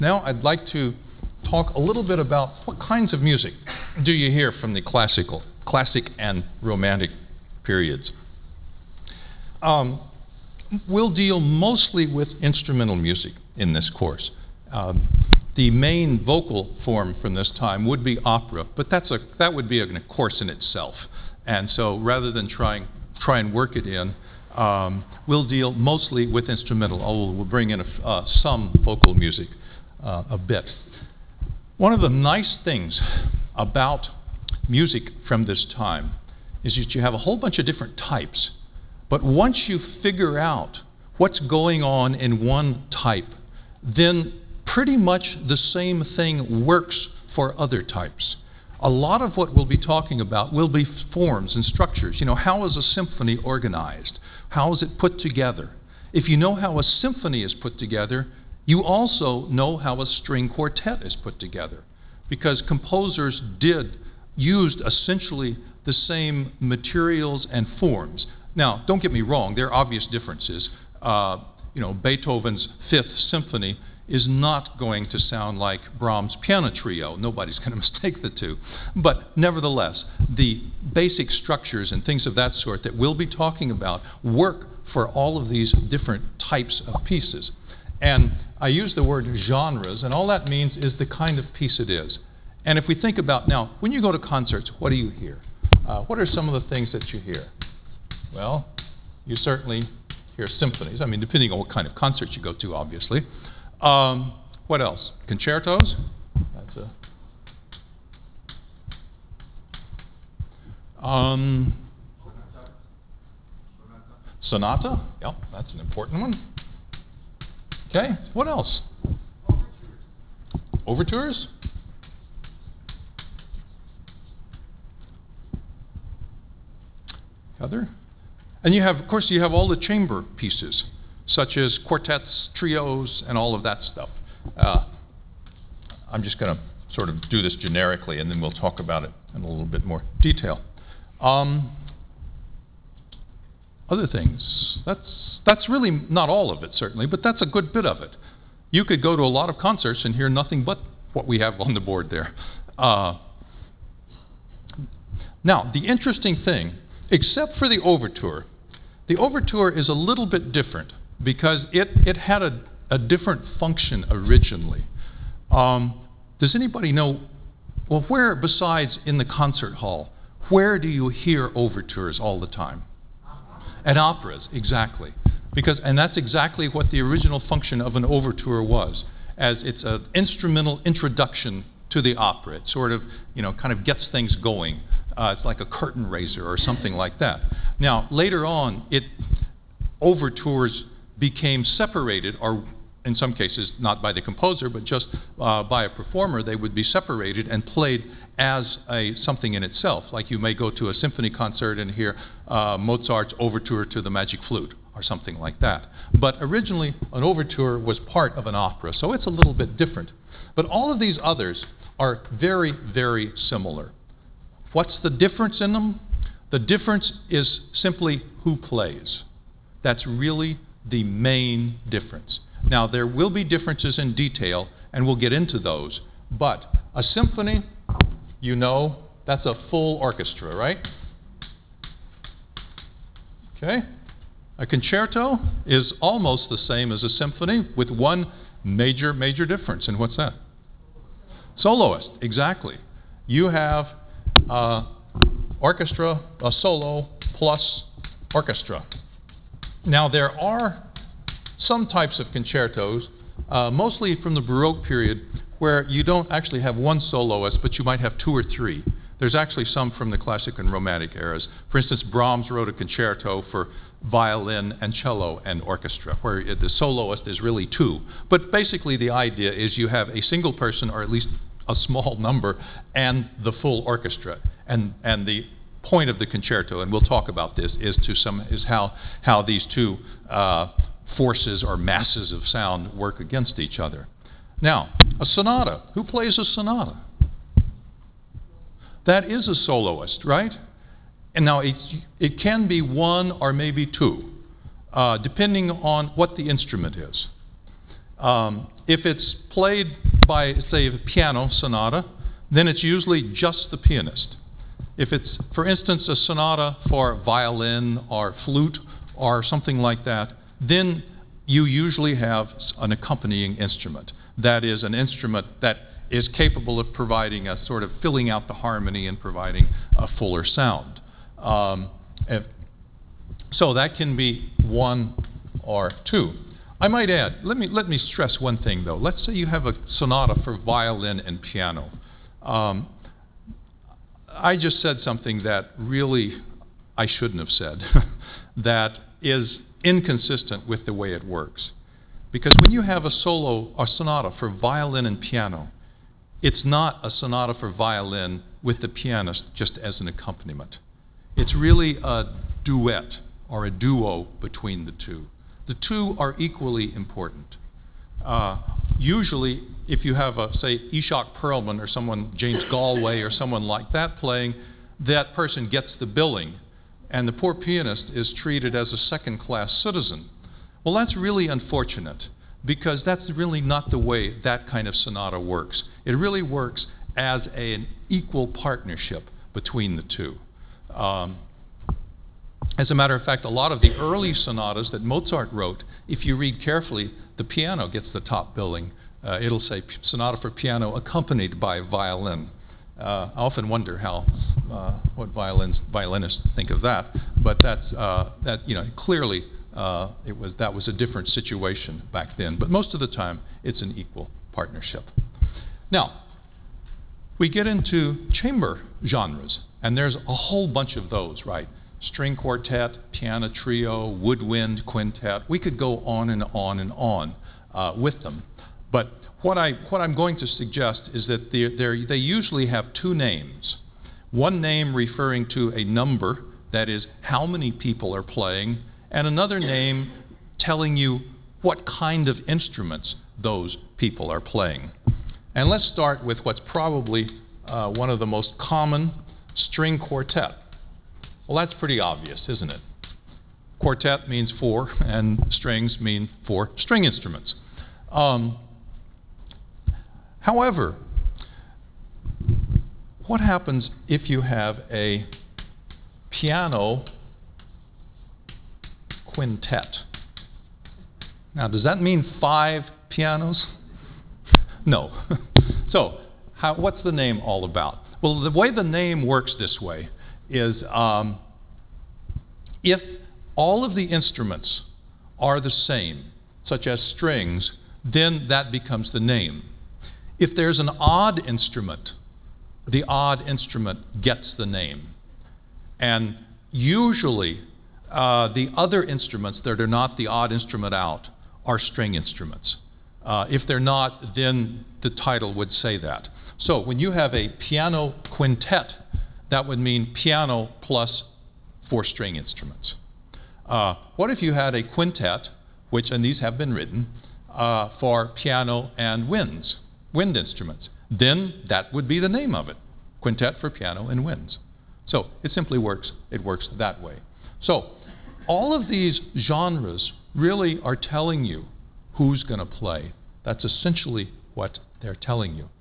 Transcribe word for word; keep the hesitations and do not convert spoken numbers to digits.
Now I'd like to talk a little bit about what kinds of music do you hear from the classical, classic and romantic periods. Um, we'll deal mostly with instrumental music in this course. Um, the main vocal form from this time would be opera, but that's a, that would be a, a course in itself. And so rather than trying, try and work it in, um, we'll deal mostly with instrumental, although we'll bring in a, uh, some vocal music uh, a bit. One of the nice things about music from this time is that you have a whole bunch of different types. But once you figure out what's going on in one type, then pretty much the same thing works for other types. A lot of what we'll be talking about will be forms and structures. You know, how is a symphony organized? How is it put together? If you know how a symphony is put together, you also know how a string quartet is put together, because composers did used essentially the same materials and forms. Now, don't get me wrong, there are obvious differences. Uh, you know, Beethoven's Fifth Symphony is not going to sound like Brahms' Piano Trio. Nobody's going to mistake the two. But nevertheless, the basic structures and things of that sort that we'll be talking about work for all of these different types of pieces. And I use the word genres, and all that means is the kind of piece it is. And if we think about now, when you go to concerts, what do you hear? Uh, what are some of the things that you hear? Well, you certainly hear symphonies. I mean, depending on what kind of concert you go to, obviously. Um, what else? Concertos? That's a... Um, sonata? Yep, that's an important one. Okay, what else? Overtures? Other? And you have, of course, you have all the chamber pieces, such as quartets, trios, and all of that stuff. Uh, I'm just going to sort of do this generically, and then we'll talk about it in a little bit more detail. Um, other things, that's, that's really not all of it, certainly, but that's a good bit of it. You could go to a lot of concerts and hear nothing but what we have on the board there. Uh, now, the interesting thing, except for the overture, the overture is a little bit different because it, it had a, a different function originally. Um, does anybody know, well, where besides in the concert hall, where do you hear overtures all the time? At operas, exactly. Because, and that's exactly what the original function of an overture was, as it's an instrumental introduction to the opera. It sort of, you know, kind of gets things going. Uh, it's like a curtain raiser or something like that. Now, later on, it, overtures became separated, or in some cases, not by the composer, but just uh, by a performer. They would be separated and played as a, something in itself. Like you may go to a symphony concert and hear uh, Mozart's overture to the Magic Flute, or something like that. But originally, an overture was part of an opera, so it's a little bit different. But all of these others are very, very similar. What's the difference in them? The difference is simply who plays. That's really the main difference. Now, there will be differences in detail, and we'll get into those. But a symphony, you know, that's a full orchestra, right? Okay. A concerto is almost the same as a symphony with one major, major difference. And what's that? Soloist, exactly. You have uh, orchestra, a solo, plus orchestra. Now, there are some types of concertos, uh, mostly from the Baroque period, where you don't actually have one soloist, but you might have two or three. There's actually some from the classic and romantic eras. For instance, Brahms wrote a concerto for violin and cello and orchestra, where the soloist is really two. But basically the idea is you have a single person, or at least a small number, and the full orchestra. And, and the point of the concerto, and we'll talk about this, is to some is how, how these two uh, forces or masses of sound work against each other. Now, a sonata. Who plays a sonata? That is a soloist, right? And now it, it can be one or maybe two, uh, depending on what the instrument is. Um, if it's played by, say, a piano sonata, then it's usually just the pianist. If it's, for instance, a sonata for violin or flute or something like that, then you usually have an accompanying instrument. That is, an instrument that is capable of providing a sort of filling out the harmony and providing a fuller sound. Um, if, so that can be one or two. I might add, let me, let me stress one thing though. Let's say you have a sonata for violin and piano. Um, I just said something that really I shouldn't have said, that is inconsistent with the way it works. Because when you have a solo or sonata for violin and piano, it's not a sonata for violin with the pianist just as an accompaniment. It's really a duet or a duo between the two. The two are equally important. Uh, usually, if you have, a, say, Ishak Perlman or someone, James Galway or someone like that playing, that person gets the billing, and the poor pianist is treated as a second-class citizen. Well, that's really unfortunate, because that's really not the way that kind of sonata works. It really works as a, an equal partnership between the two. Um, As a matter of fact, a lot of the early sonatas that Mozart wrote, if you read carefully, the piano gets the top billing. Uh, it'll say sonata for piano accompanied by violin. Uh, I often wonder how, uh, what violins, violinists think of that, but that's, uh, that, you know, clearly uh, it was, that was a different situation back then, but most of the time it's an equal partnership. Now, we get into chamber genres, and there's a whole bunch of those, right? String quartet, piano trio, woodwind quintet. We could go on and on and on uh, with them. But what, I, what I'm going to suggest is that they're, they're, they usually have two names. One name referring to a number, that is how many people are playing, and another name telling you what kind of instruments those people are playing. And let's start with what's probably uh, one of the most common, string quartet. Well, that's pretty obvious, isn't it? Quartet means four, and strings mean four string instruments. Um, however, what happens if you have a piano quintet? Now, does that mean five pianos? No. So, how, what's the name all about? Well, the way the name works this way is um, if all of the instruments are the same, such as strings, then that becomes the name. If there's an odd instrument, the odd instrument gets the name. And usually, uh, the other instruments that are not the odd instrument out are string instruments. Uh, if they're not, then the title would say that. So when you have a piano quintet, that would mean piano plus four string instruments. Uh, what if you had a quintet, which, and these have been written, uh, for piano and winds, wind instruments? Then that would be the name of it, quintet for piano and winds. So it simply works, it works that way. So all of these genres really are telling you who's going to play. That's essentially what they're telling you.